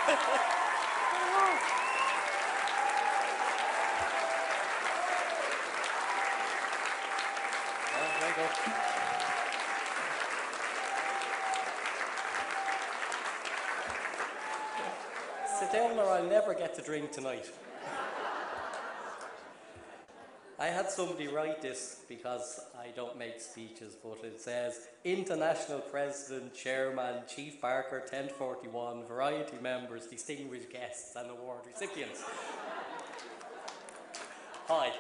Very good. Sit down or I'll never get to drink tonight. I had somebody write this because I don't make speeches, but it says, International President, Chairman, Chief Barker, 1041, Variety members, distinguished guests and award recipients. Hi.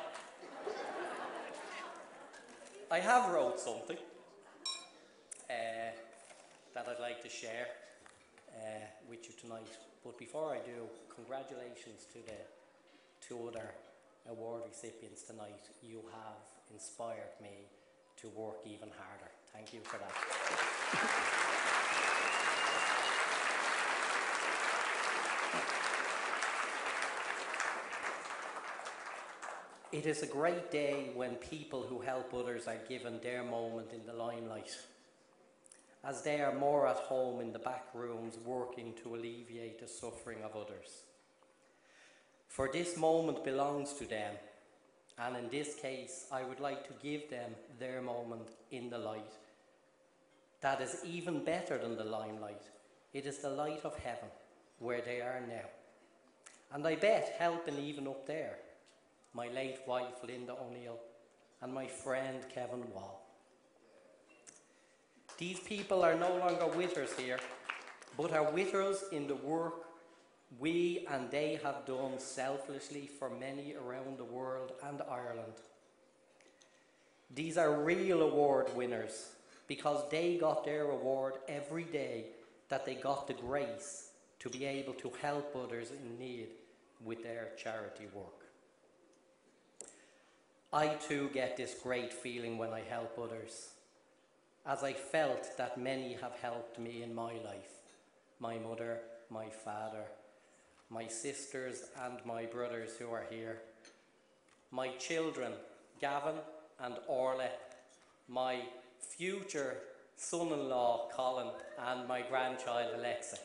I have wrote something that I'd like to share with you tonight. But before I do, congratulations to the two other award recipients tonight. You have inspired me to work even harder. Thank you for that. It is a great day when people who help others are given their moment in the limelight, as they are more at home in the back rooms working to alleviate the suffering of others. For this moment belongs to them, and in this case, I would like to give them their moment in the light. That is even better than the limelight. It is the light of heaven, where they are now. And I bet helping even up there, my late wife Linda O'Neill and my friend Kevin Wall. These people are no longer with us here, but are with us in the work we and they have done selflessly for many around the world and Ireland. These are real award winners because they got their award every day that they got the grace to be able to help others in need with their charity work. I too get this great feeling when I help others, as I felt that many have helped me in my life. My mother, my father, my sisters and my brothers who are here, my children, Gavin and Orla, my future son-in-law, Colin, and my grandchild, Alexa.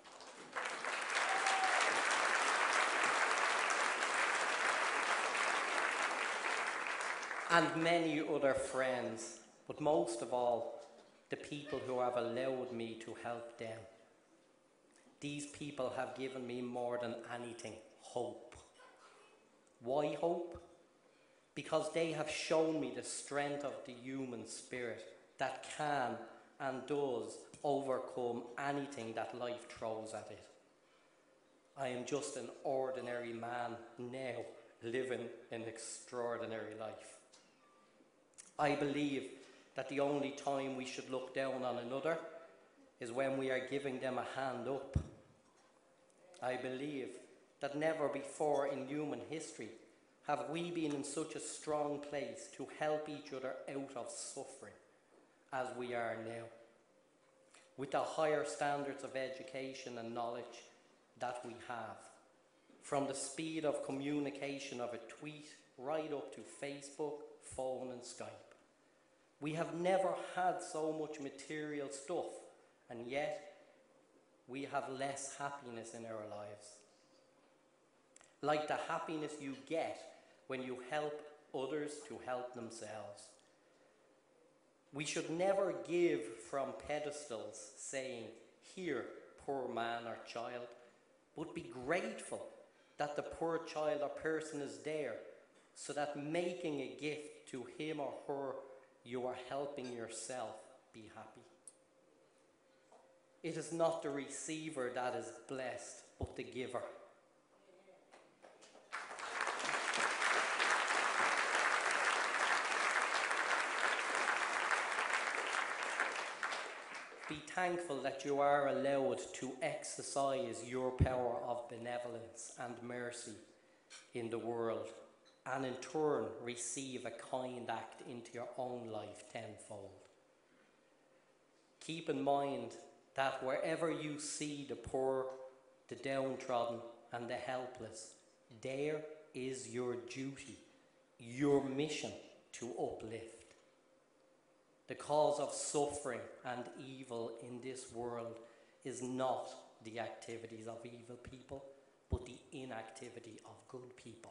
And many other friends, but most of all, the people who have allowed me to help them. These people have given me more than anything, hope. Why hope? Because they have shown me the strength of the human spirit that can and does overcome anything that life throws at it. I am just an ordinary man now living an extraordinary life. I believe that the only time we should look down on another is when we are giving them a hand up. I believe that never before in human history have we been in such a strong place to help each other out of suffering as we are now. With the higher standards of education and knowledge that we have, from the speed of communication of a tweet right up to Facebook, phone and Skype. We have never had so much material stuff, and yet we have less happiness in our lives. Like the happiness you get when you help others to help themselves. We should never give from pedestals saying, "Here, poor man or child," but be grateful that the poor child or person is there, so that making a gift to him or her, you are helping yourself be happy. It is not the receiver that is blessed, but the giver. Be thankful that you are allowed to exercise your power of benevolence and mercy in the world, and in turn receive a kind act into your own life tenfold. Keep in mind that wherever you see the poor, the downtrodden and the helpless, there is your duty, your mission to uplift. The cause of suffering and evil in this world is not the activities of evil people, but the inactivity of good people.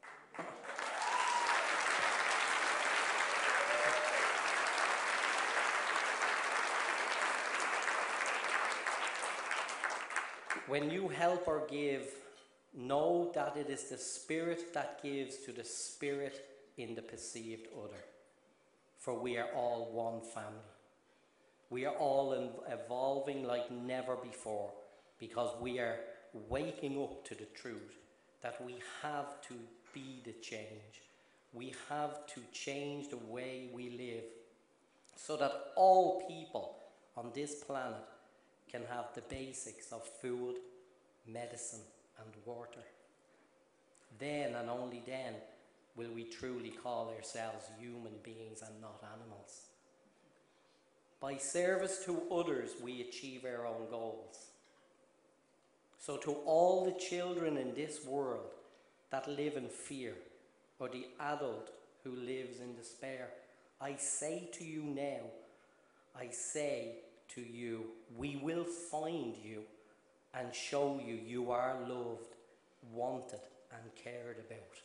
When you help or give, know that it is the Spirit that gives to the Spirit in the perceived other. For we are all one family. We are all evolving like never before, because we are waking up to the truth that we have to be the change. We have to change the way we live so that all people on this planet can have the basics of food, medicine, and water. Then and only then will we truly call ourselves human beings and not animals. By service to others, we achieve our own goals. So to all the children in this world that live in fear, or the adult who lives in despair, I say to you now, I say to you, we will find you and show you you are loved, wanted, and cared about.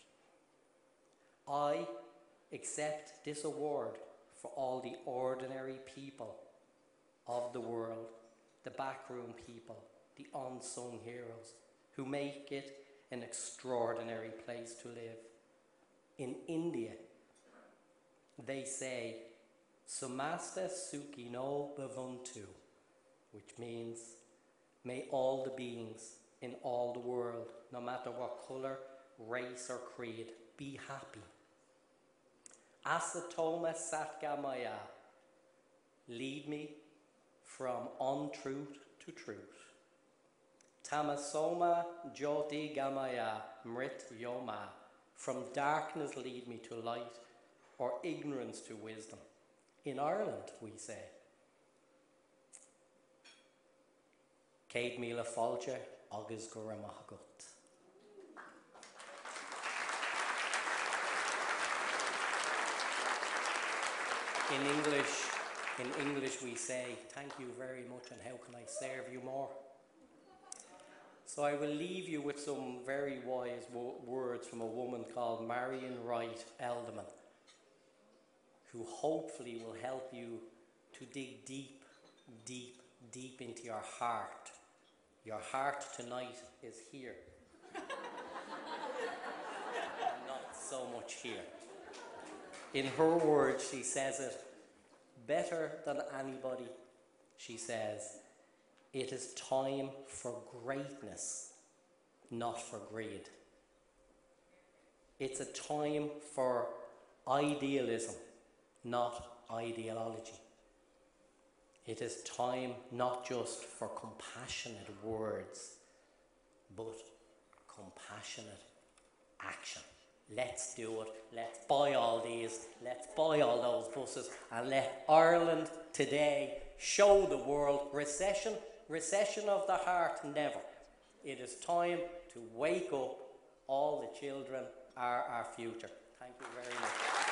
I accept this award for all the ordinary people of the world, the backroom people, the unsung heroes, who make it an extraordinary place to live. In India, they say, Samasta Sukhino Bhavantu, which means, may all the beings in all the world, no matter what colour, race or creed, be happy. Asatoma Satgamaya, lead me from untruth to truth. Tamasoma Jyoti Gamaya Mrit Yoma, from darkness lead me to light, or ignorance to wisdom. In Ireland, we say, Céad Míle Fáilte agus go raibh maith agat. In English we say, thank you very much and how can I serve you more? So I will leave you with some very wise words from a woman called Marion Wright Elderman, who hopefully will help you to dig deep, deep, deep into your heart. Your heart tonight is here. Not so much here. In her words, she says it better than anybody. She says, it is time for greatness, not for greed. It's a time for idealism, not ideology. It is time not just for compassionate words, but compassionate action. Let's do it. Let's buy all these. Let's buy all those buses. And let Ireland today show the world recession of the heart, never. It is time to wake up. All the children are our future. Thank you very much.